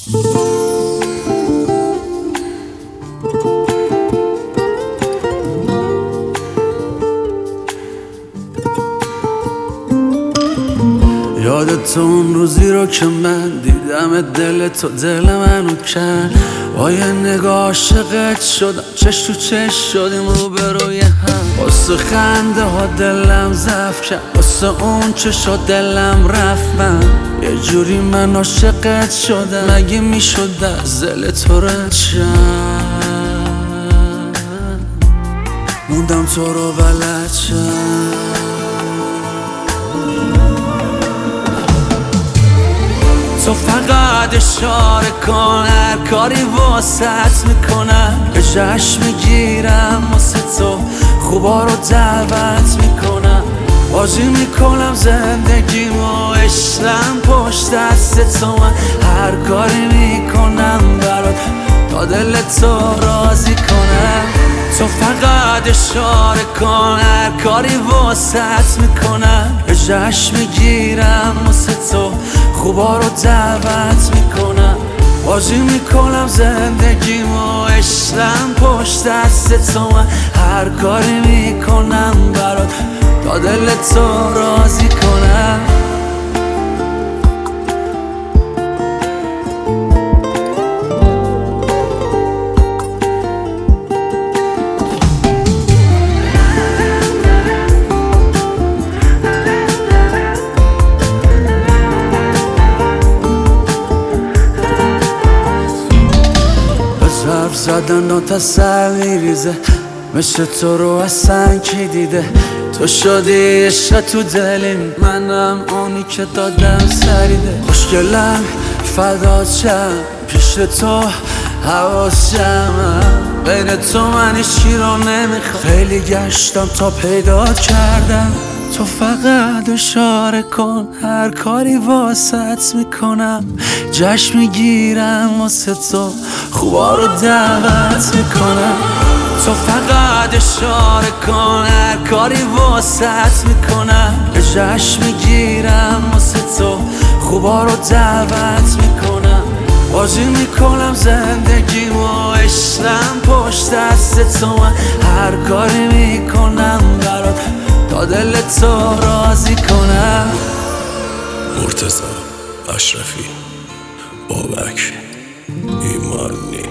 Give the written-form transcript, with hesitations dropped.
یادت اون روزی رو که من دیدم دل تو دل منو کن، با یه نگاه عاشقت شدم، چش تو چش شدیم رو به روی هم. واسه خنده ها دلم ضعف کرد، واسه اون چشا دلم رفت. من یه جوری من عاشقت شدم، مگه میشد از دل تو رد شم؟ موندم تو رو بلد شم. تو فقط اشاره کن، هر کاری واسط میکنم، به جشن میگیرم واسه تو، خوبا رو دعوت میکنم، بازی میکنم زندگیمو، عشقم پشت دست تو. من هر کاری میکنم برات تا دل تو راضی کنم. تو فقط اشاره کن، هر کاری واسط میکنم، به جشن میگیرم واسه تو، خوبا رو دعوت میکنم، بازی میکنم زندگیمو، عشقم پشت دست تو. من هر کاری میکنم برات تا دل تو راضی کنم. حرف زدن و تسلی ریزه، مثل تو رو اصلا کی دیده؟ تو شدی عشق تو دلیم، منم اونی که دادم سریده. خوشگلم فدات شم، پیش تو حواس جمعم، بین تو من هیچی رو نمیخوام، خیلی گشتم تا پیدات کردم. تو فقط اشاره کن، هر کاری واسط میکنم، جشن میگیرم واسه تو، خوبا رو دعوت میکنم. تو فقط اشاره کن، هر کاری واسط میکنم، جشن میگیرم واسه تو، خوبا رو دعوت میکنم، بازی میکنم زندگیمو، عشقم پشت دست تو. من هر کاری میکنم برات تا دل تو راضی کنم. مرتضی اشرفی، بابک ایمانی.